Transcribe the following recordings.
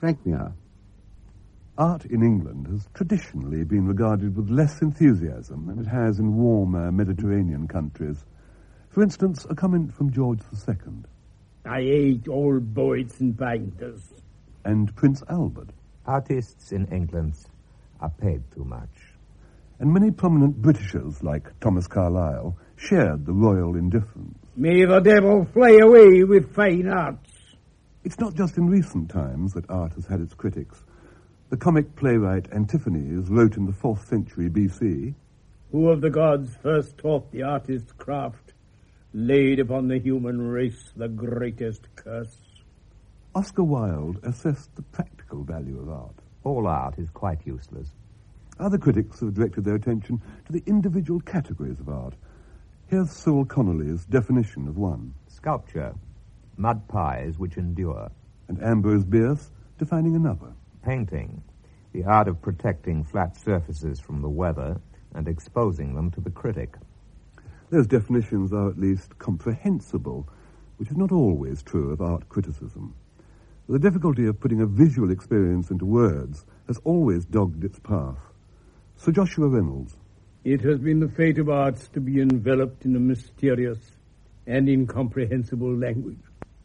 Frank Muir. Art in England has traditionally been regarded with less enthusiasm than it has in warmer Mediterranean countries. For instance, a comment from George II. I hate all poets and painters. And Prince Albert. Artists in England are paid too much. And many prominent Britishers, like Thomas Carlyle, shared the royal indifference. May the devil fly away with fine arts. It's not just in recent times that art has had its critics. The comic playwright Antiphanes wrote in the 4th century B.C., Who of the gods first taught the artist's craft, laid upon the human race the greatest curse. Oscar Wilde assessed the practical value of art. All art is quite useless. Other critics have directed their attention to the individual categories of art. Here's Cyril Connolly's definition of one. Sculpture, mud pies which endure. And Ambrose Bierce defining another. Painting, the art of protecting flat surfaces from the weather and exposing them to the critic. Those definitions are at least comprehensible, which is not always true of art criticism. The difficulty of putting a visual experience into words has always dogged its path. Sir Joshua Reynolds. It has been the fate of arts to be enveloped in a mysterious and incomprehensible language.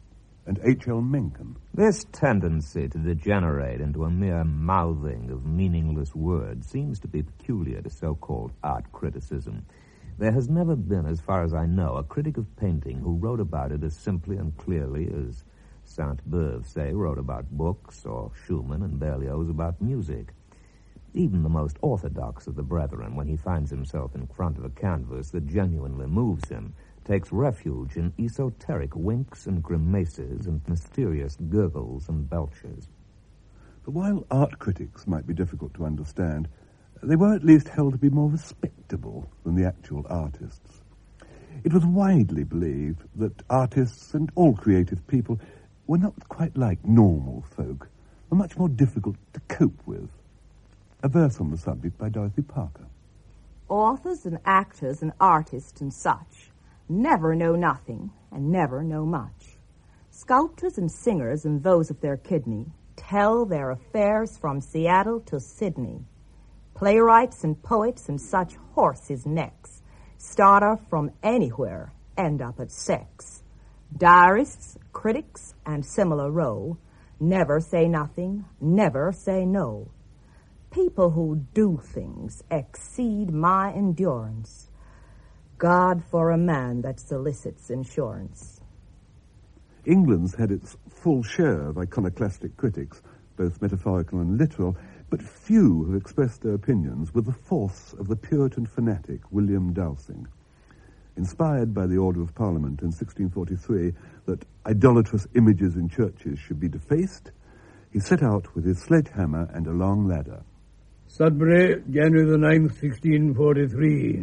And H.L. Mencken. This tendency to degenerate into a mere mouthing of meaningless words seems to be peculiar to so-called art criticism. There has never been, as far as I know, a critic of painting who wrote about it as simply and clearly as Sainte-Beuve, say, wrote about books, or Schumann and Berlioz about music. Even the most orthodox of the brethren, when he finds himself in front of a canvas that genuinely moves him, takes refuge in esoteric winks and grimaces and mysterious gurgles and belches. But while art critics might be difficult to understand, they were at least held to be more respectable than the actual artists. It was widely believed that artists and all creative people were not quite like normal folk, were much more difficult to cope with. A verse on the subject by Dorothy Parker. Authors and actors and artists and such never know nothing and never know much. Sculptors and singers and those of their kidney tell their affairs from Seattle to Sydney. Playwrights and poets and such horses' necks start off from anywhere, end up at sex. Diarists, critics, and similar row never say nothing, never say no. People who do things exceed my endurance. God for a man that solicits insurance. England's had its full share of iconoclastic critics, both metaphorical and literal, but few have expressed their opinions with the force of the Puritan fanatic William Dowsing. Inspired by the Order of Parliament in 1643 that idolatrous images in churches should be defaced, he set out with his sledgehammer and a long ladder. Sudbury, January the 9th, 1643.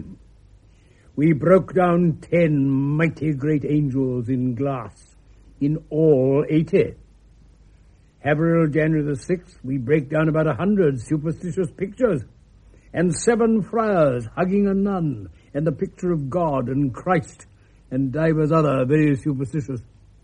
We broke down 10 mighty great angels in glass, in all 80. Haverhill, January the 6th, we break down about 100 superstitious pictures, and 7 friars hugging a nun, and the picture of God and Christ, and divers other very superstitious.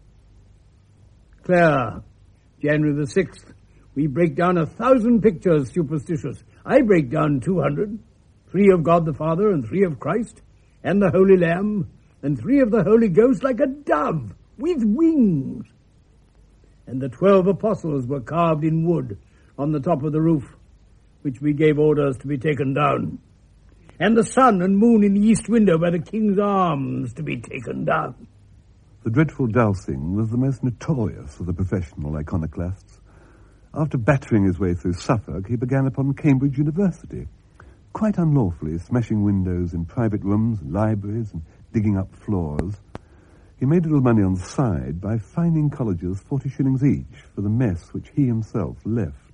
Clare, January the 6th, we break down 1,000 pictures superstitious. I break down 200, 3 of God the Father and 3 of Christ, and the Holy Lamb, and 3 of the Holy Ghost like a dove with wings. And the 12 apostles were carved in wood on the top of the roof, which we gave orders to be taken down. And the sun and moon in the east window by the king's arms to be taken down. The dreadful Dowsing was the most notorious of the professional iconoclasts. After battering his way through Suffolk, he began upon Cambridge University, quite unlawfully smashing windows in private rooms and libraries and digging up floors. He made a little money on the side by fining colleges 40 shillings each for the mess which he himself left.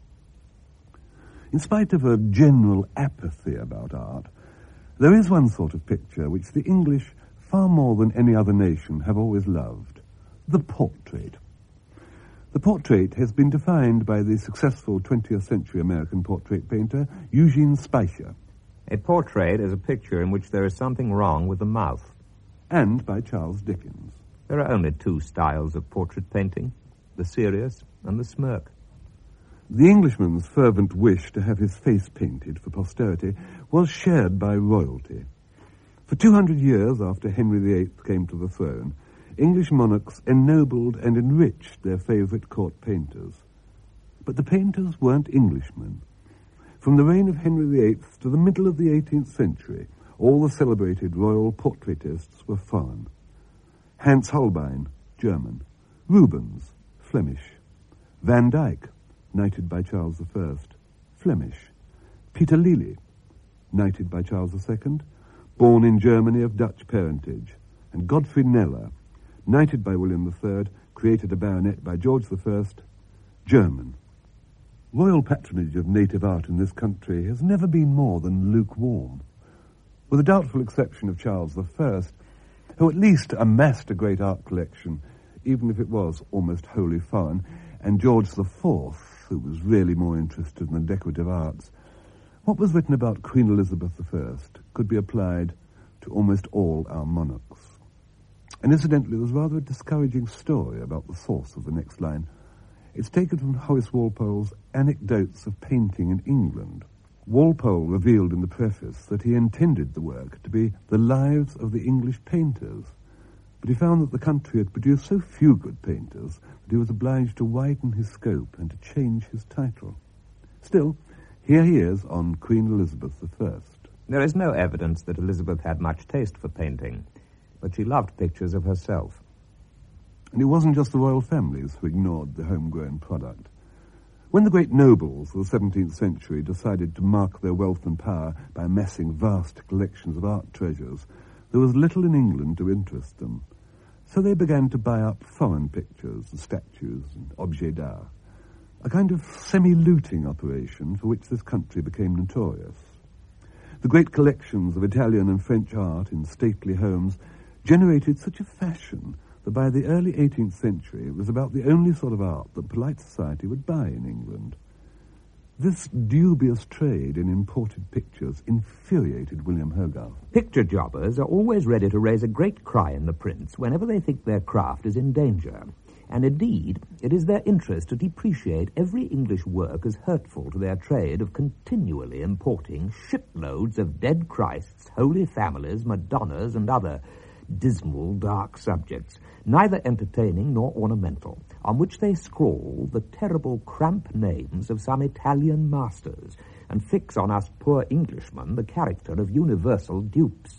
In spite of a general apathy about art, there is one sort of picture which the English, far more than any other nation, have always loved: the portrait. The portrait has been defined by the successful 20th century American portrait painter Eugene Speicher. A portrait is a picture in which there is something wrong with the mouth. And by Charles Dickens. There are only 2 styles of portrait painting, the serious and the smirk. The Englishman's fervent wish to have his face painted for posterity was shared by royalty. For 200 years after Henry VIII came to the throne, English monarchs ennobled and enriched their favourite court painters. But the painters weren't Englishmen. From the reign of Henry VIII to the middle of the 18th century, all the celebrated royal portraitists were foreign. Hans Holbein, German. Rubens, Flemish. Van Dyck, knighted by Charles I, Flemish. Peter Lely, knighted by Charles II, born in Germany of Dutch parentage. And Godfrey Kneller, knighted by William III, created a baronet by George I, German. Royal patronage of native art in this country has never been more than lukewarm. With the doubtful exception of Charles I, who at least amassed a great art collection, even if it was almost wholly foreign, and George IV, who was really more interested in the decorative arts, what was written about Queen Elizabeth I could be applied to almost all our monarchs. And incidentally, there's rather a discouraging story about the source of the next line. It's taken from Horace Walpole's Anecdotes of Painting in England. Walpole revealed in the preface that he intended the work to be the lives of the English painters, but he found that the country had produced so few good painters that he was obliged to widen his scope and to change his title. Still, here he is on Queen Elizabeth I. There is no evidence that Elizabeth had much taste for painting, but she loved pictures of herself. And it wasn't just the royal families who ignored the homegrown product. When the great nobles of the 17th century decided to mark their wealth and power by amassing vast collections of art treasures, there was little in England to interest them. So they began to buy up foreign pictures and statues and objets d'art, a kind of semi-looting operation for which this country became notorious. The great collections of Italian and French art in stately homes generated such a fashion that by the early 18th century it was about the only sort of art that polite society would buy in England. This dubious trade in imported pictures infuriated William Hogarth. Picture jobbers are always ready to raise a great cry in the prints whenever they think their craft is in danger. And indeed, it is their interest to depreciate every English work as hurtful to their trade of continually importing shiploads of dead Christs, holy families, Madonnas, and other dismal, dark subjects, neither entertaining nor ornamental, on which they scrawl the terrible cramp names of some Italian masters, and fix on us poor Englishmen the character of universal dupes.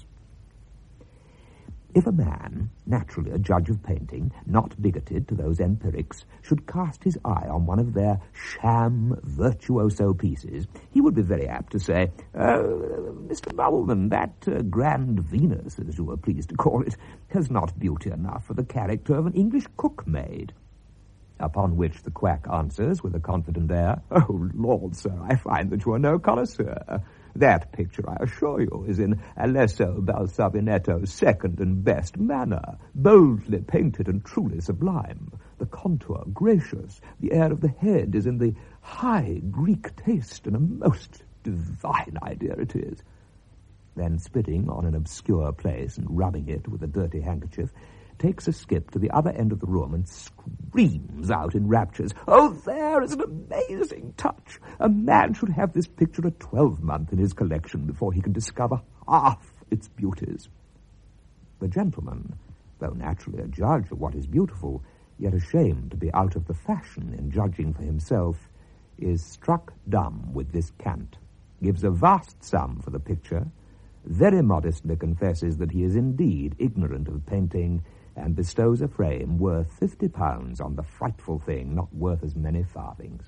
If a man, naturally a judge of painting, not bigoted to those empirics, should cast his eye on one of their sham virtuoso pieces, he would be very apt to say, Mr. Bubbleman, that grand Venus, as you were pleased to call it, has not beauty enough for the character of an English cook-maid. Upon which the quack answers with a confident air, Oh, Lord, sir, I find that you are no connoisseur. That picture, I assure you, is in Alesso Balsavinetto's second and best manner, boldly painted and truly sublime. The contour gracious, the air of the head is in the high Greek taste, and a most divine idea it is. Then, spitting on an obscure place and rubbing it with a dirty handkerchief, takes a skip to the other end of the room and screams out in raptures, Oh, there is an amazing touch! A man should have this picture a 12-month in his collection before he can discover half its beauties. The gentleman, though naturally a judge of what is beautiful, yet ashamed to be out of the fashion in judging for himself, is struck dumb with this cant, gives a vast sum for the picture, very modestly confesses that he is indeed ignorant of painting, and bestows a frame worth £50 on the frightful thing not worth as many farthings.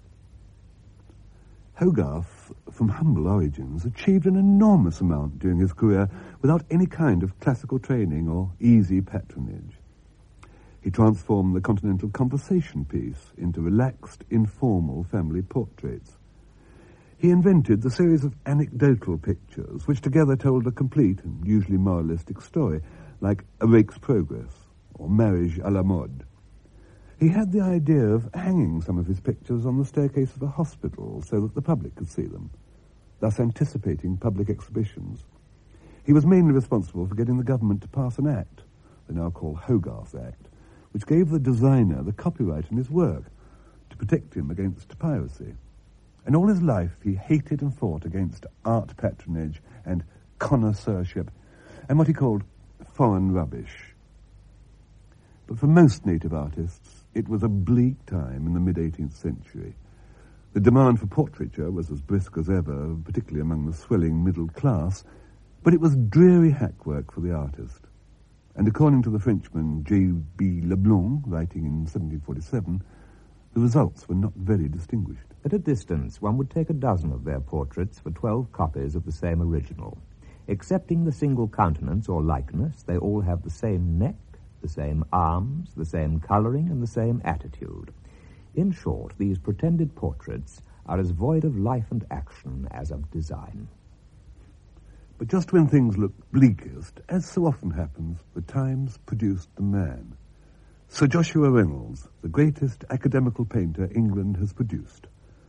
Hogarth, from humble origins, achieved an enormous amount during his career without any kind of classical training or easy patronage. He transformed the continental conversation piece into relaxed, informal family portraits. He invented the series of anecdotal pictures, which together told a complete and usually moralistic story, like A Rake's Progress or Marriage à la Mode. He had the idea of hanging some of his pictures on the staircase of a hospital so that the public could see them, thus anticipating public exhibitions. He was mainly responsible for getting the government to pass an act, they now call Hogarth Act, which gave the designer the copyright in his work to protect him against piracy. and all his life he hated and fought against art patronage and connoisseurship, and what he called foreign rubbish. But for most native artists, it was a bleak time in the mid-18th century. The demand for portraiture was as brisk as ever, particularly among the swelling middle class, but it was dreary hackwork for the artist. And according to the Frenchman J.B. Leblanc, writing in 1747, the results were not very distinguished. At a distance, one would take a dozen of their portraits for 12 copies of the same original. Excepting the single countenance or likeness, they all have the same neck, the same arms, the same colouring, and the same attitude. In short, these pretended portraits are as void of life and action as of design. But just when things looked bleakest, as so often happens, the Times produced the man. Sir Joshua Reynolds, the greatest academical painter England has produced.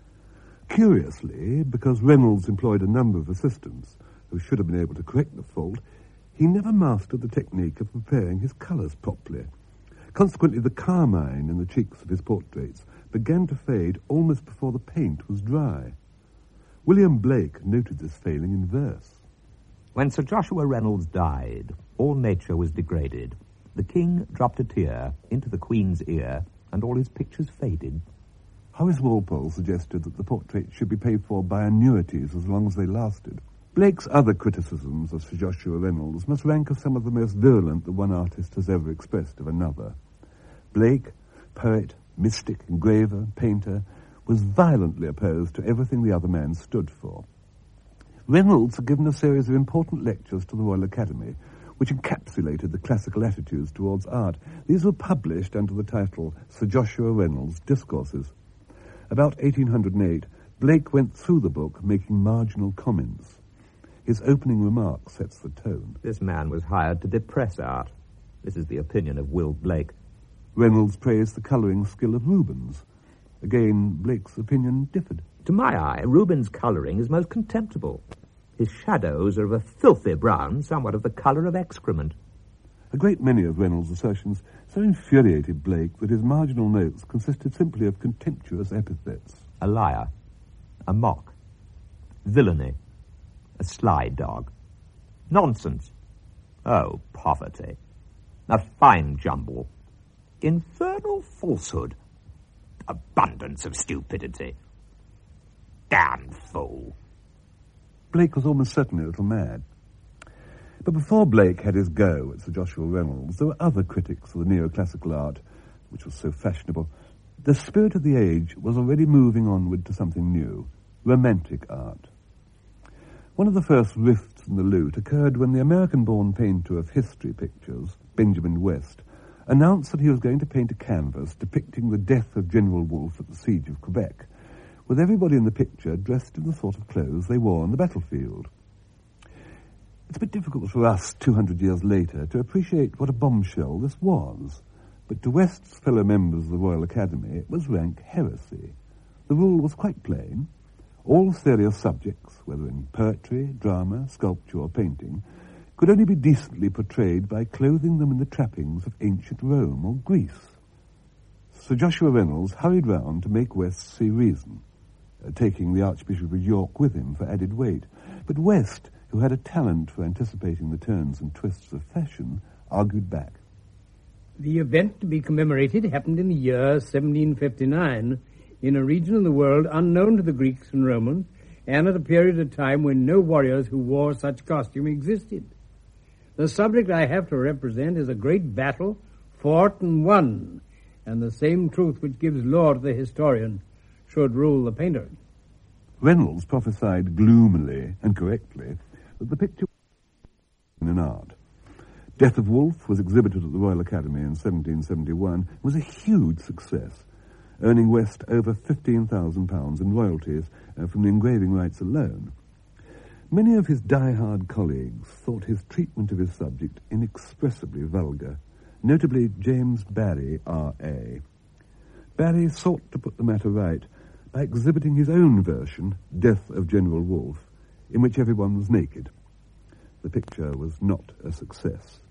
Curiously, because Reynolds employed a number of assistants who should have been able to correct the fault, he never mastered the technique of preparing his colours properly. Consequently, the carmine in the cheeks of his portraits began to fade almost before the paint was dry. William Blake noted this failing in verse. When Sir Joshua Reynolds died, all nature was degraded. The king dropped a tear into the queen's ear, and all his pictures faded. Horace Walpole suggested that the portraits should be paid for by annuities as long as they lasted. Blake's other criticisms of Sir Joshua Reynolds must rank as some of the most virulent that one artist has ever expressed of another. Blake, poet, mystic, engraver, painter, was violently opposed to everything the other man stood for. Reynolds had given a series of important lectures to the Royal Academy, which encapsulated the classical attitudes towards art. These were published under the title Sir Joshua Reynolds' Discourses. About 1808, Blake went through the book making marginal comments. His opening remark sets the tone. This man was hired to depress art. This is the opinion of Will Blake. Reynolds praised the colouring skill of Rubens. Again, Blake's opinion differed. To my eye, Rubens' colouring is most contemptible. His shadows are of a filthy brown, somewhat of the colour of excrement. A great many of Reynolds' assertions so infuriated Blake that his marginal notes consisted simply of contemptuous epithets. A liar, a mock, villainy, a sly dog, nonsense, oh, poverty, a fine jumble, infernal falsehood, abundance of stupidity, damned fool. Blake was almost certainly a little mad. But before Blake had his go at Sir Joshua Reynolds, there were other critics of the neoclassical art, which was so fashionable. The spirit of the age was already moving onward to something new, romantic art. One of the first rifts in the lute occurred when the American-born painter of history pictures, Benjamin West, announced that he was going to paint a canvas depicting the death of General Wolfe at the siege of Quebec, with everybody in the picture dressed in the sort of clothes they wore on the battlefield. It's a bit difficult for us, 200 years later, to appreciate what a bombshell this was, but to West's fellow members of the Royal Academy it was rank heresy. The rule was quite plain. All serious subjects, whether in poetry, drama, sculpture or painting, could only be decently portrayed by clothing them in the trappings of ancient Rome or Greece. Sir Joshua Reynolds hurried round to make West see reason, taking the Archbishop of York with him for added weight. But West, who had a talent for anticipating the turns and twists of fashion, argued back. The event to be commemorated happened in the year 1759 in a region of the world unknown to the Greeks and Romans, and at a period of time when no warriors who wore such costume existed. The subject I have to represent is a great battle fought and won, and the same truth which gives law to the historian should rule the painter. Reynolds prophesied gloomily and correctly that the picture was in art. Death of Wolfe was exhibited at the Royal Academy in 1771 and was a huge success, earning West over £15,000 in royalties from the engraving rights alone. Many of his die-hard colleagues thought his treatment of his subject inexpressibly vulgar, notably James Barry, R.A. Barry sought to put the matter right by exhibiting his own version, Death of General Wolfe, in which everyone was naked. The picture was not a success.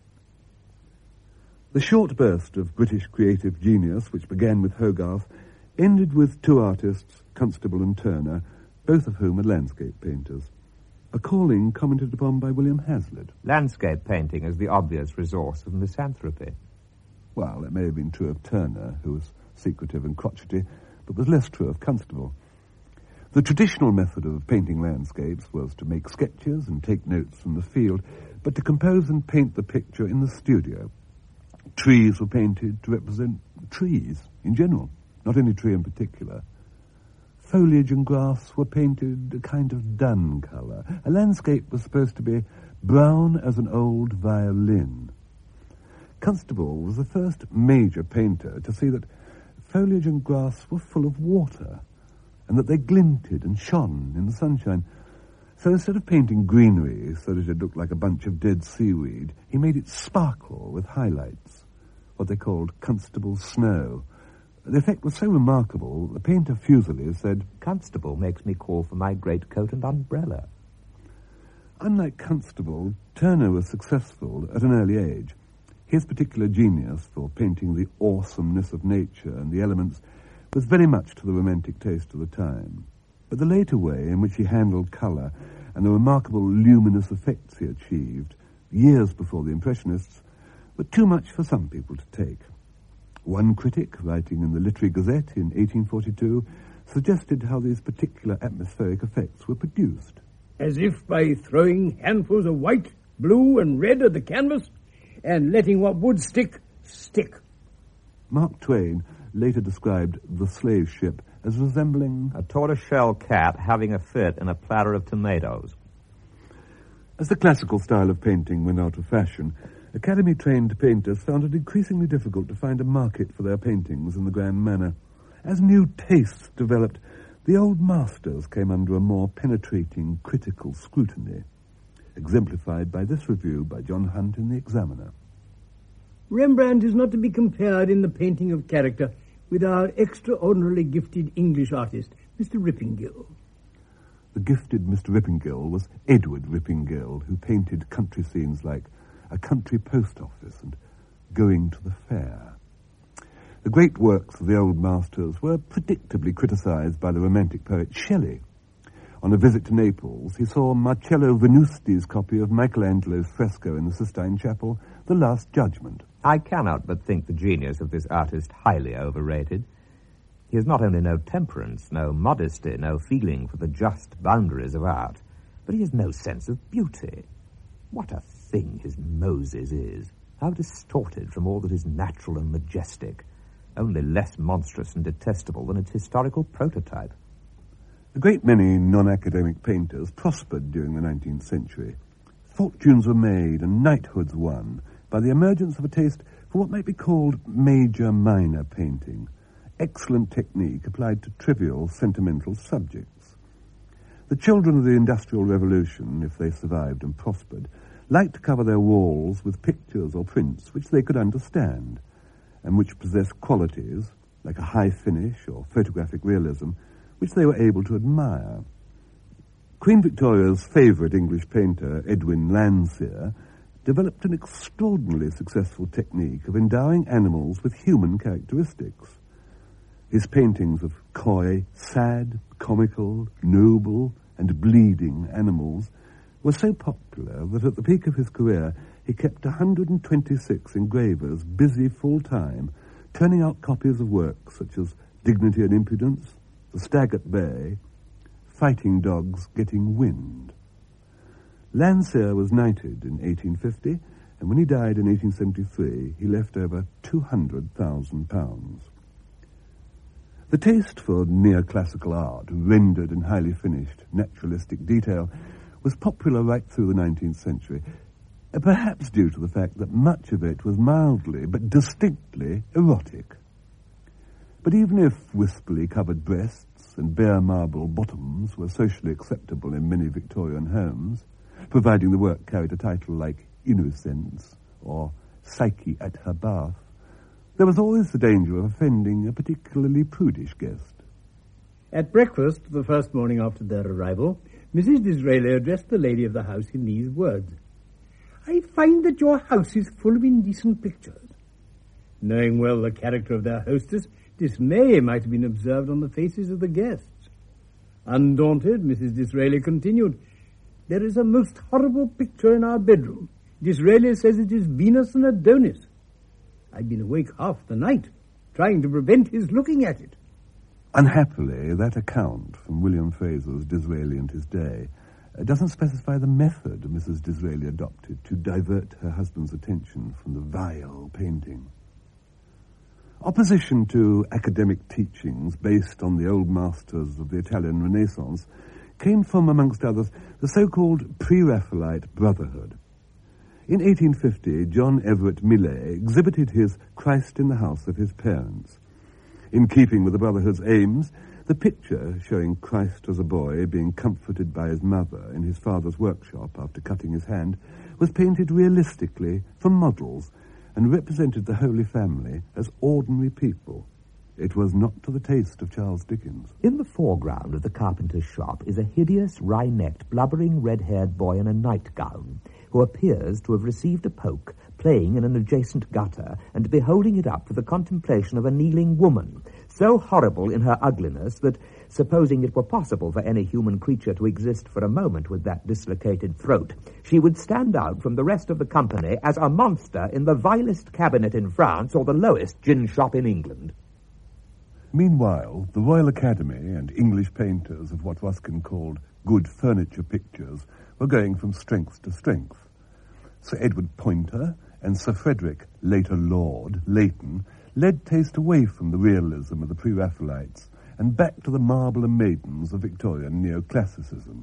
The short burst of British creative genius, which began with Hogarth, ended with two artists, Constable and Turner, both of whom are landscape painters, a calling commented upon by William Hazlitt. Landscape painting is the obvious resource of misanthropy. Well, it may have been true of Turner, who was secretive and crotchety, but was less true of Constable. The traditional method of painting landscapes was to make sketches and take notes from the field, but to compose and paint the picture in the studio. Trees were painted to represent trees in general, not any tree in particular. Foliage and grass were painted a kind of dun colour. A landscape was supposed to be brown as an old violin. Constable was the first major painter to see that foliage and grass were full of water, and that they glinted and shone in the sunshine. So instead of painting greenery so that it looked like a bunch of dead seaweed, he made it sparkle with highlights, what they called Constable Snow. The effect was so remarkable, the painter Fuseli said, "Constable makes me call for my greatcoat and umbrella." Unlike Constable, Turner was successful at an early age. His particular genius for painting the awesomeness of nature and the elements was very much to the romantic taste of the time. But the later way in which he handled colour and the remarkable luminous effects he achieved, years before the Impressionists, were too much for some people to take. One critic, writing in the Literary Gazette in 1842, suggested how these particular atmospheric effects were produced. As if by throwing handfuls of white, blue, and red at the canvas, and letting what would stick, stick. Mark Twain later described the slave ship as resembling a tortoiseshell cat having a fit in a platter of tomatoes. As the classical style of painting went out of fashion, Academy-trained painters found it increasingly difficult to find a market for their paintings in the grand manner. As new tastes developed, the old masters came under a more penetrating, critical scrutiny, exemplified by this review by John Hunt in The Examiner. Rembrandt is not to be compared in the painting of character with our extraordinarily gifted English artist, Mr. Rippingille. The gifted Mr. Rippingille was Edward Rippingille, who painted country scenes like a country post office and going to the fair. The great works of the old masters were predictably criticised by the romantic poet Shelley. On a visit to Naples, he saw Marcello Venusti's copy of Michelangelo's fresco in the Sistine Chapel, The Last Judgment. I cannot but think the genius of this artist highly overrated. He has not only no temperance, no modesty, no feeling for the just boundaries of art, but he has no sense of beauty. What a thing his Moses is! How distorted from all that is natural and majestic, only less monstrous and detestable than its historical prototype. A great many non-academic painters prospered during the 19th century. Fortunes were made and knighthoods won by the emergence of a taste for what might be called major-minor painting, excellent technique applied to trivial, sentimental subjects. The children of the Industrial Revolution, if they survived and prospered, liked to cover their walls with pictures or prints which they could understand, and which possessed qualities, like a high finish or photographic realism, which they were able to admire. Queen Victoria's favourite English painter, Edwin Landseer, developed an extraordinarily successful technique of endowing animals with human characteristics. His paintings of coy, sad, comical, noble, and bleeding animals were so popular that at the peak of his career he kept 126 engravers busy full-time, turning out copies of works such as Dignity and Impudence, The Stag at Bay, Fighting Dogs Getting Wind. Landseer was knighted in 1850, and when he died in 1873, he left over £200,000. The taste for neoclassical art, rendered and highly finished, naturalistic detail, was popular right through the 19th century, perhaps due to the fact that much of it was mildly but distinctly erotic. But even if wispily covered breasts and bare marble bottoms were socially acceptable in many Victorian homes, providing the work carried a title like Innocence or Psyche at her bath, there was always the danger of offending a particularly prudish guest. At breakfast, the first morning after their arrival, Mrs. Disraeli addressed the lady of the house in these words: "I find that your house is full of indecent pictures." Knowing well the character of their hostess, dismay might have been observed on the faces of the guests. Undaunted, Mrs. Disraeli continued, "There is a most horrible picture in our bedroom. Disraeli says it is Venus and Adonis. I've been awake half the night, trying to prevent his looking at it." Unhappily, that account from William Fraser's Disraeli and His Day doesn't specify the method Mrs. Disraeli adopted to divert her husband's attention from the vile painting. Opposition to academic teachings based on the old masters of the Italian Renaissance came from, amongst others, the so-called Pre-Raphaelite Brotherhood. In 1850, John Everett Millais exhibited his Christ in the house of his parents. In keeping with the Brotherhood's aims, the picture showing Christ as a boy being comforted by his mother in his father's workshop after cutting his hand was painted realistically from models and represented the Holy Family as ordinary people. It was not to the taste of Charles Dickens. In the foreground of the carpenter's shop is a hideous, wry-necked, blubbering, red-haired boy in a nightgown who appears to have received a poke, playing in an adjacent gutter, and to be holding it up for the contemplation of a kneeling woman, so horrible in her ugliness that, supposing it were possible for any human creature to exist for a moment with that dislocated throat, she would stand out from the rest of the company as a monster in the vilest cabinet in France or the lowest gin shop in England. Meanwhile, the Royal Academy and English painters of what Ruskin called good furniture pictures were going from strength to strength. Sir Edward Poynter and Sir Frederick, later Lord, Leighton, led taste away from the realism of the Pre-Raphaelites and back to the marble and maidens of Victorian neoclassicism.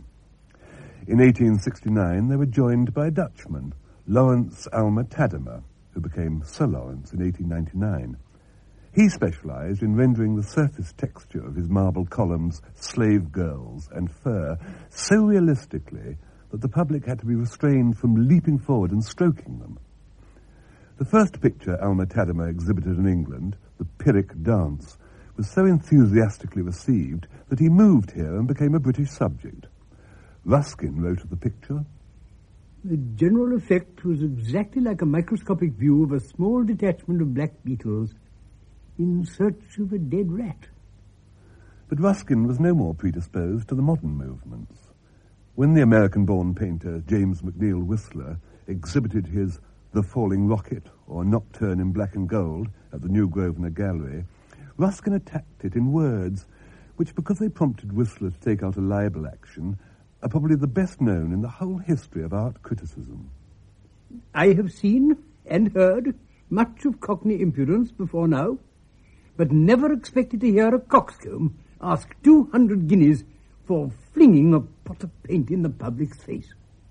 In 1869, they were joined by a Dutchman, Lawrence Alma Tadema, who became Sir Lawrence in 1899. He specialized in rendering the surface texture of his marble columns, slave girls, and fur so realistically that the public had to be restrained from leaping forward and stroking them. The first picture Alma Tadema exhibited in England, the Pyrrhic Dance, was so enthusiastically received that he moved here and became a British subject. Ruskin wrote of the picture, "The general effect was exactly like a microscopic view of a small detachment of black beetles in search of a dead rat." But Ruskin was no more predisposed to the modern movements. When the American-born painter James McNeill Whistler exhibited his The Falling Rocket, or Nocturne in Black and Gold, at the New Grosvenor Gallery, Ruskin attacked it in words which, because they prompted Whistler to take out a libel action, are probably the best known in the whole history of art criticism. "I have seen and heard much of Cockney impudence before now, but never expected to hear a coxcomb ask 200 guineas for flinging a pot of paint in the public's face."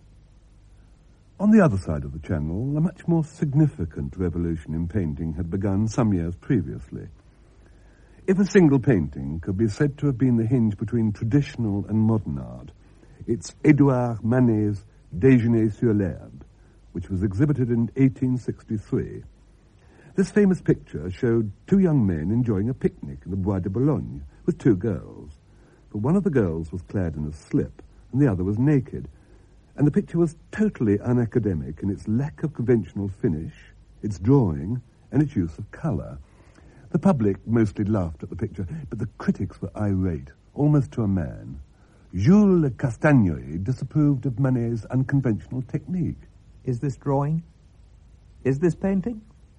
On the other side of the Channel, a much more significant revolution in painting had begun some years previously. If a single painting could be said to have been the hinge between traditional and modern art, it's Édouard Manet's Déjeuner sur l'herbe, which was exhibited in 1863. This famous picture showed two young men enjoying a picnic in the Bois de Boulogne with two girls. But one of the girls was clad in a slip and the other was naked, and the picture was totally unacademic in its lack of conventional finish, its drawing, and its use of colour. The public mostly laughed at the picture, but the critics were irate, almost to a man. Jules Castagneuil disapproved of Manet's unconventional technique. Is this drawing? Is this painting?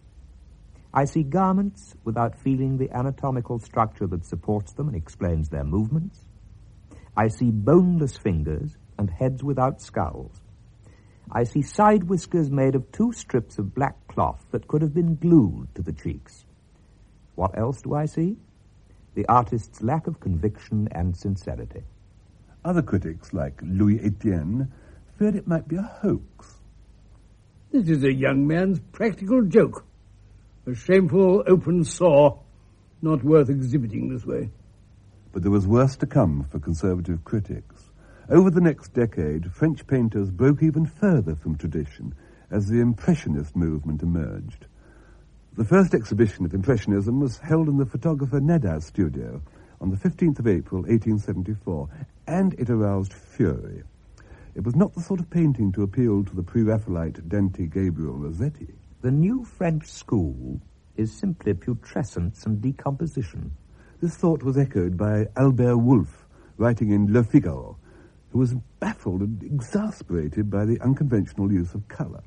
I see garments without feeling the anatomical structure that supports them and explains their movements. I see boneless fingers and heads without skulls. I see side whiskers made of two strips of black cloth that could have been glued to the cheeks. What else do I see? The artist's lack of conviction and sincerity. Other critics, like Louis Etienne, feared it might be a hoax. "This is a young man's practical joke. A shameful open sore, not worth exhibiting this way." But there was worse to come for conservative critics. Over the next decade, French painters broke even further from tradition as the Impressionist movement emerged. The first exhibition of Impressionism was held in the photographer Nadaz's studio on the 15th of April, 1874, and it aroused fury. It was not the sort of painting to appeal to the Pre-Raphaelite Dante Gabriel Rossetti. The new French school is simply putrescence and decomposition. This thought was echoed by Albert Wolff, writing in Le Figaro, who was baffled and exasperated by the unconventional use of colour.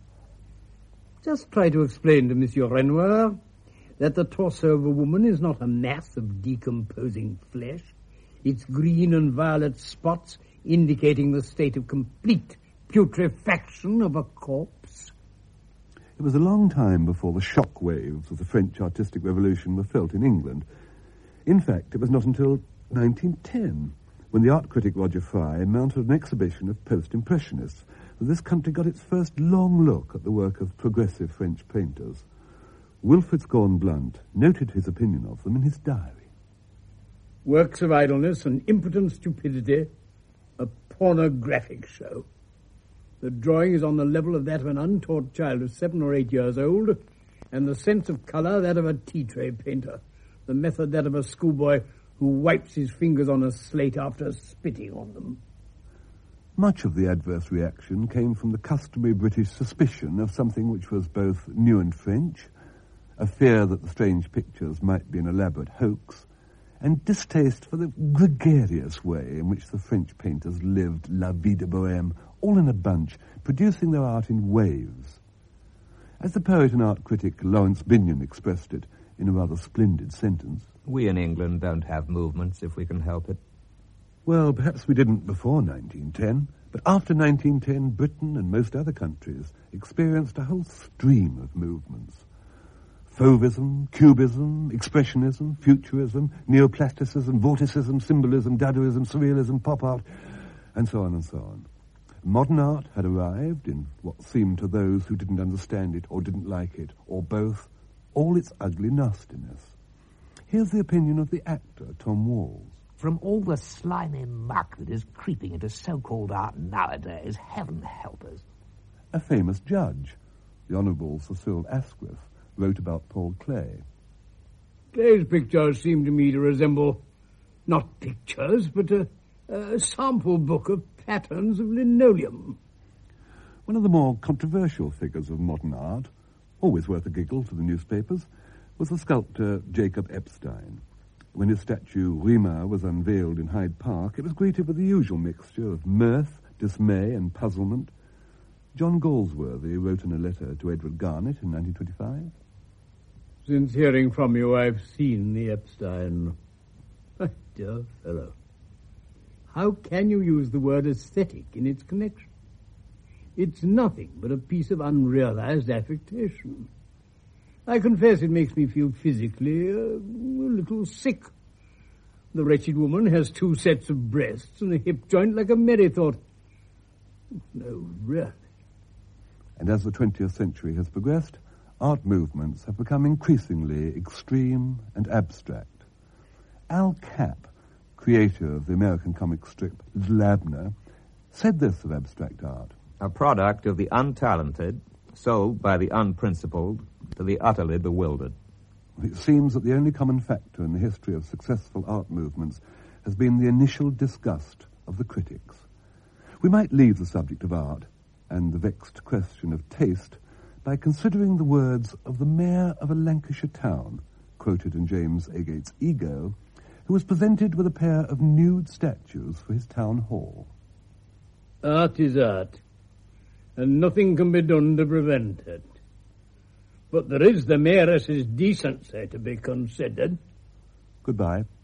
Just try to explain to Monsieur Renoir that the torso of a woman is not a mass of decomposing flesh. Its green and violet spots indicating the state of complete putrefaction of a corpse. It was a long time before the shock waves of the French artistic revolution were felt in England. In fact, it was not until 1910, when the art critic Roger Fry mounted an exhibition of post-impressionists, that this country got its first long look at the work of progressive French painters. Wilfrid Scorn Blunt noted his opinion of them in his diary. Works of idleness and impotent stupidity, a pornographic show. The drawing is on the level of that of an untaught child of 7 or 8 years old, and the sense of colour that of a tea-tray painter, the method that of a schoolboy who wipes his fingers on a slate after spitting on them. Much of the adverse reaction came from the customary British suspicion of something which was both new and French, a fear that the strange pictures might be an elaborate hoax, and distaste for the gregarious way in which the French painters lived la vie de bohème, all in a bunch, producing their art in waves. As the poet and art critic Lawrence Binyon expressed it in a rather splendid sentence, "We in England don't have movements if we can help it." Well, perhaps we didn't before 1910, but after 1910, Britain and most other countries experienced a whole stream of movements. Fauvism, Cubism, Expressionism, Futurism, Neoplasticism, Vorticism, Symbolism, Dadaism, Surrealism, Pop Art, and so on and so on. Modern art had arrived in what seemed to those who didn't understand it or didn't like it, or both, all its ugly nastiness. Here's the opinion of the actor, Tom Walls. From all the slimy muck that is creeping into so-called art nowadays, heaven help us. A famous judge, the Honourable Sir Cyril Asquith, wrote about Paul Klee. Klee's pictures seem to me to resemble not pictures, but a sample book of patterns of linoleum. One of the more controversial figures of modern art, always worth a giggle to the newspapers, was the sculptor Jacob Epstein. When his statue Rima was unveiled in Hyde Park, it was greeted with the usual mixture of mirth, dismay, and puzzlement. John Galsworthy wrote in a letter to Edward Garnett in 1925. Since hearing from you, I've seen the Epstein. My dear fellow, how can you use the word aesthetic in its connection? It's nothing but a piece of unrealized affectation. I confess it makes me feel physically a little sick. The wretched woman has 2 sets of breasts and a hip joint like a merry-thought. No, really. And as the 20th century has progressed, art movements have become increasingly extreme and abstract. Al Capp, creator of the American comic strip Little Abner, said this of abstract art. A product of the untalented, sold by the unprincipled to the utterly bewildered. It seems that the only common factor in the history of successful art movements has been the initial disgust of the critics. We might leave the subject of art and the vexed question of taste by considering the words of the mayor of a Lancashire town, quoted in James Agate's Ego, who was presented with a pair of nude statues for his town hall. Art is art, and nothing can be done to prevent it. But there is the mayoress's decency to be considered. Goodbye.